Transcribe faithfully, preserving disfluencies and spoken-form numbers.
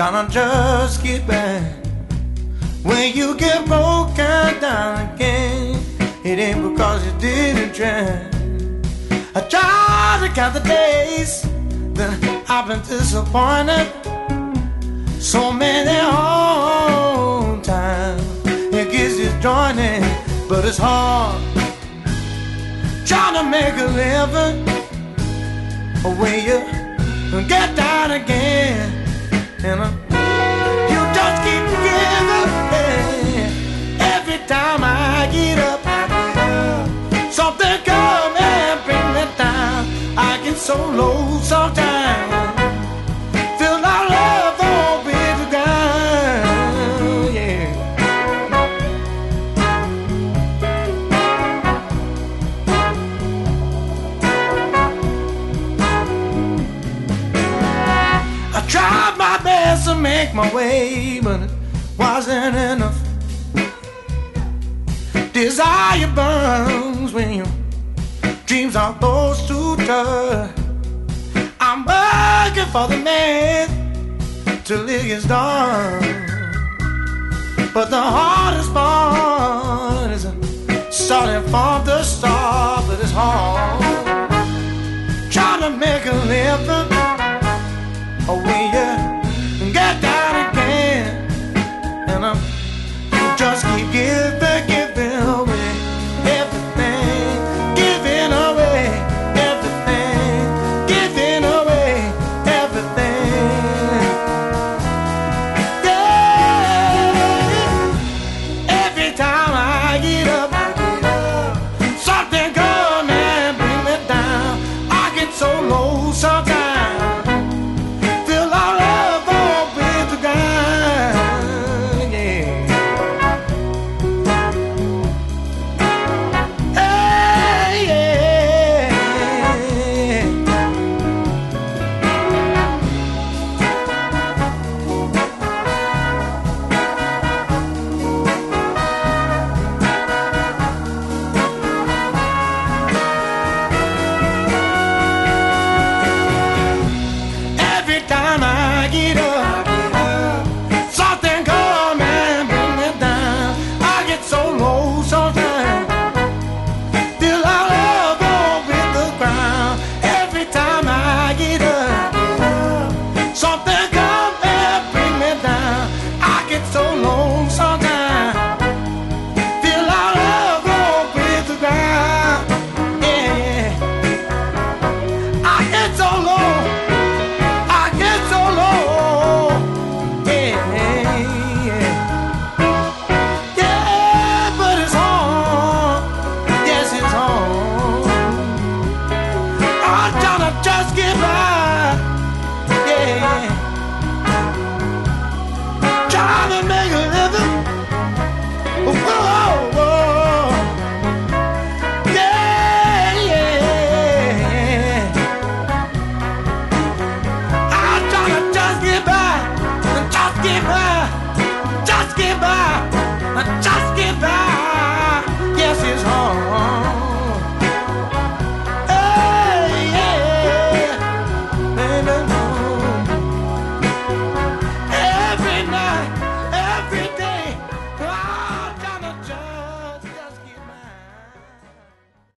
trying to just get back. When you get broken down again, it ain't because you didn't try. I try to count the days that I've been disappointed. So many home times it gets disjointed, but it's hard trying to make a living when you get down again. And uh, you just keep giving. Every time I get up, something come and bring me down. I get so low sometimes, feel like love won't be the ground. Yeah. I tried my best to make my way, but it wasn't enough. Desire burns when your dreams are close to touch. I'm working for the man till it gets done, but the hardest part is starting from the start. But it's hard trying to make a living away.